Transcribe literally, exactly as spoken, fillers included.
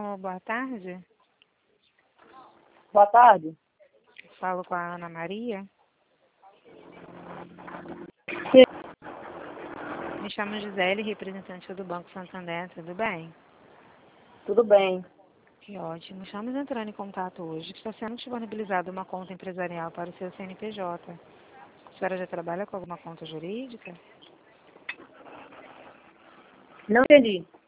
Alô, boa tarde. Boa tarde. Falo com a Ana Maria. Sim. Me chamo Gisele, representante do Banco Santander, tudo bem? Tudo bem. Que ótimo. Estamos entrando em contato hoje. Está sendo disponibilizada uma conta empresarial para o seu C N P J. A senhora já trabalha com alguma conta jurídica? Não entendi.